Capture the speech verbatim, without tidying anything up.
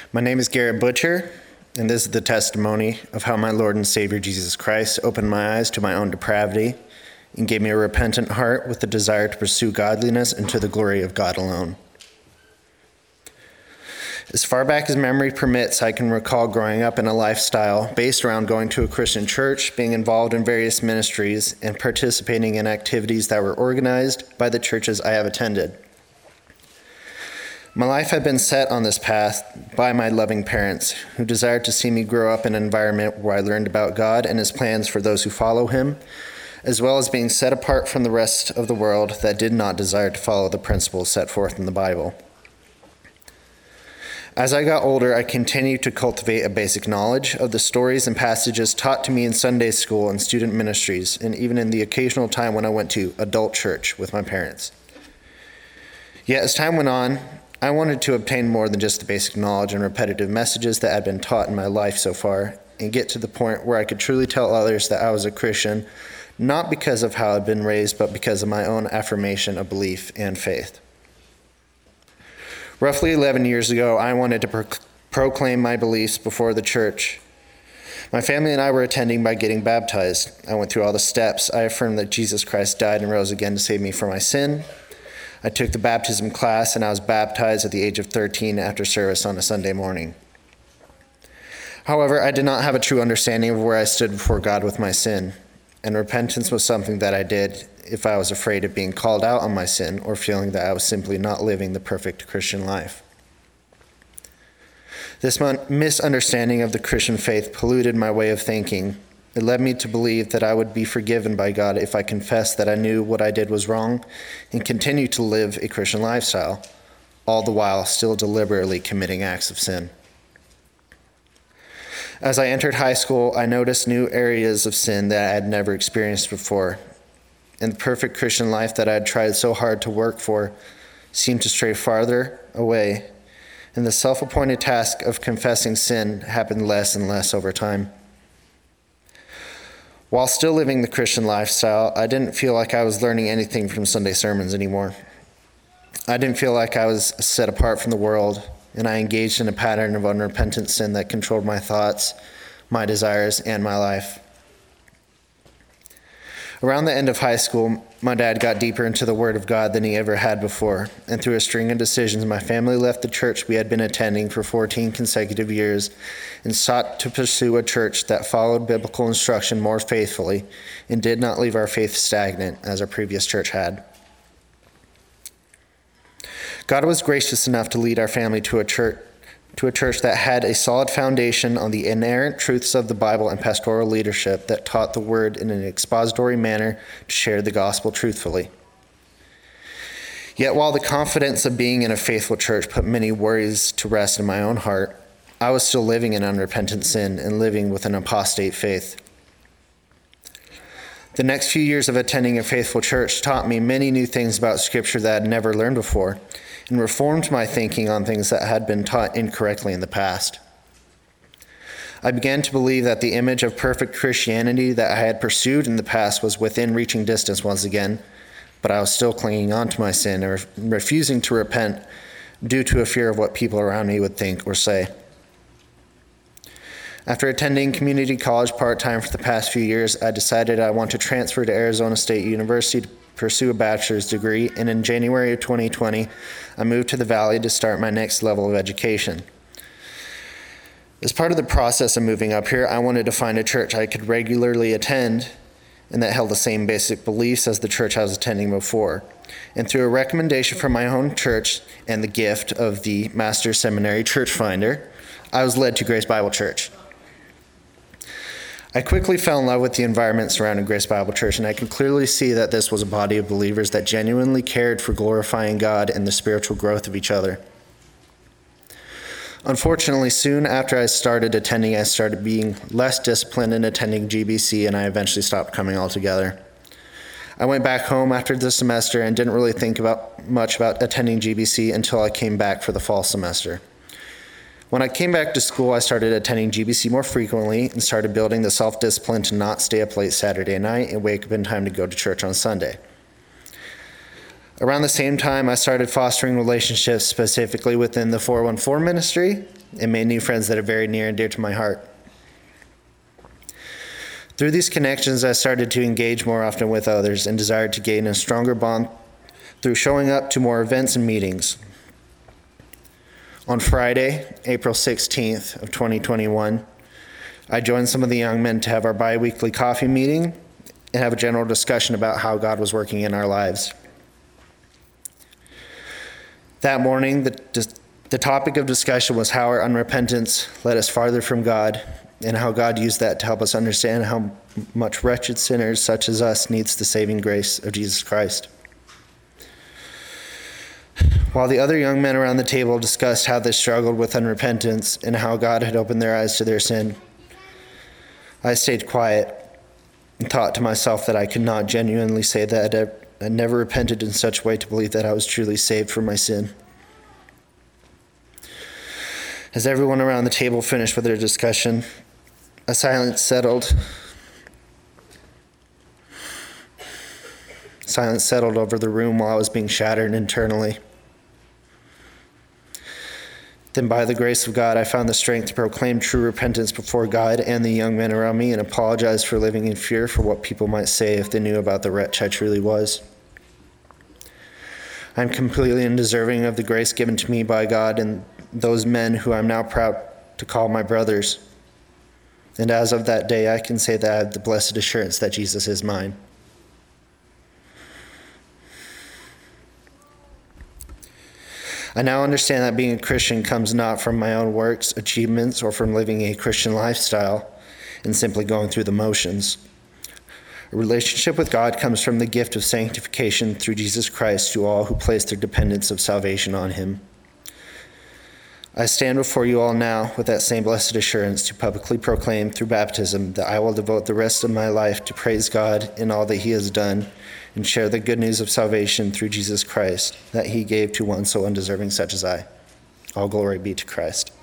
My name is Garrett Butcher, and this is the testimony of how my Lord and Savior Jesus Christ opened my eyes to my own depravity and gave me a repentant heart with the desire to pursue godliness and to the glory of God alone. As far back as memory permits, I can recall growing up in a lifestyle based around going to a Christian church, being involved in various ministries, and participating in activities that were organized by the churches I have attended. My life had been set on this path by my loving parents, who desired to see me grow up in an environment where I learned about God and his plans for those who follow him, as well as being set apart from the rest of the world that did not desire to follow the principles set forth in the Bible. As I got older, I continued to cultivate a basic knowledge of the stories and passages taught to me in Sunday school and student ministries, and even in the occasional time when I went to adult church with my parents. Yet as time went on, I wanted to obtain more than just the basic knowledge and repetitive messages that had been taught in my life so far, and get to the point where I could truly tell others that I was a Christian, not because of how I'd been raised, but because of my own affirmation of belief and faith. Roughly eleven years ago, I wanted to pro- proclaim my beliefs before the church. My family and I were attending by getting baptized. I went through all the steps. I affirmed that Jesus Christ died and rose again to save me from my sin. I took the baptism class, and I was baptized at the age of thirteen after service on a Sunday morning. However, I did not have a true understanding of where I stood before God with my sin, and repentance was something that I did if I was afraid of being called out on my sin or feeling that I was simply not living the perfect Christian life. This misunderstanding of the Christian faith polluted my way of thinking. It led me to believe that I would be forgiven by God if I confessed that I knew what I did was wrong and continued to live a Christian lifestyle, all the while still deliberately committing acts of sin. As I entered high school, I noticed new areas of sin that I had never experienced before, and the perfect Christian life that I had tried so hard to work for seemed to stray farther away, and the self-appointed task of confessing sin happened less and less over time. While still living the Christian lifestyle, I didn't feel like I was learning anything from Sunday sermons anymore. I didn't feel like I was set apart from the world, and I engaged in a pattern of unrepentant sin that controlled my thoughts, my desires, and my life. Around the end of high school, my dad got deeper into the Word of God than he ever had before, and through a string of decisions, my family left the church we had been attending for fourteen consecutive years and sought to pursue a church that followed biblical instruction more faithfully and did not leave our faith stagnant as our previous church had. God was gracious enough to lead our family to a church to a church that had a solid foundation on the inerrant truths of the Bible and pastoral leadership that taught the word in an expository manner to share the gospel truthfully. Yet while the confidence of being in a faithful church put many worries to rest in my own heart, I was still living in unrepentant sin and living with an apostate faith. The next few years of attending a faithful church taught me many new things about Scripture that I had never learned before, and reformed my thinking on things that had been taught incorrectly in the past. I began to believe that the image of perfect Christianity that I had pursued in the past was within reaching distance once again, but I was still clinging on to my sin and refusing to repent due to a fear of what people around me would think or say. After attending community college part-time for the past few years, I decided I want to transfer to Arizona State University to pursue a bachelor's degree, and in January of twenty twenty, I moved to the Valley to start my next level of education. As part of the process of moving up here, I wanted to find a church I could regularly attend and that held the same basic beliefs as the church I was attending before. And through a recommendation from my own church and the gift of the Master's Seminary Church Finder, I was led to Grace Bible Church. I quickly fell in love with the environment surrounding Grace Bible Church, and I could clearly see that this was a body of believers that genuinely cared for glorifying God and the spiritual growth of each other. Unfortunately, soon after I started attending, I started being less disciplined in attending G B C, and I eventually stopped coming altogether. I went back home after the semester and didn't really think about much about attending G B C until I came back for the fall semester. When I came back to school, I started attending G B C more frequently and started building the self-discipline to not stay up late Saturday night and wake up in time to go to church on Sunday. Around the same time, I started fostering relationships specifically within the four one four ministry and made new friends that are very near and dear to my heart. Through these connections, I started to engage more often with others and desired to gain a stronger bond through showing up to more events and meetings. On Friday, April sixteenth of twenty twenty-one, I joined some of the young men to have our bi-weekly coffee meeting and have a general discussion about how God was working in our lives. That morning, the, the topic of discussion was how our unrepentance led us farther from God, and how God used that to help us understand how much wretched sinners such as us needs the saving grace of Jesus Christ. While the other young men around the table discussed how they struggled with unrepentance and how God had opened their eyes to their sin, I stayed quiet and thought to myself that I could not genuinely say that I had never repented in such a way to believe that I was truly saved from my sin. As everyone around the table finished with their discussion, a silence settled. Silence settled over the room while I was being shattered internally. Then by the grace of God, I found the strength to proclaim true repentance before God and the young men around me and apologize for living in fear for what people might say if they knew about the wretch I truly was. I'm completely undeserving of the grace given to me by God and those men who I'm now proud to call my brothers. And as of that day, I can say that I have the blessed assurance that Jesus is mine. I now understand that being a Christian comes not from my own works, achievements, or from living a Christian lifestyle and simply going through the motions. A relationship with God comes from the gift of sanctification through Jesus Christ to all who place their dependence of salvation on him. I stand before you all now with that same blessed assurance to publicly proclaim through baptism that I will devote the rest of my life to praise God in all that he has done and share the good news of salvation through Jesus Christ that he gave to one so undeserving such as I. All glory be to Christ.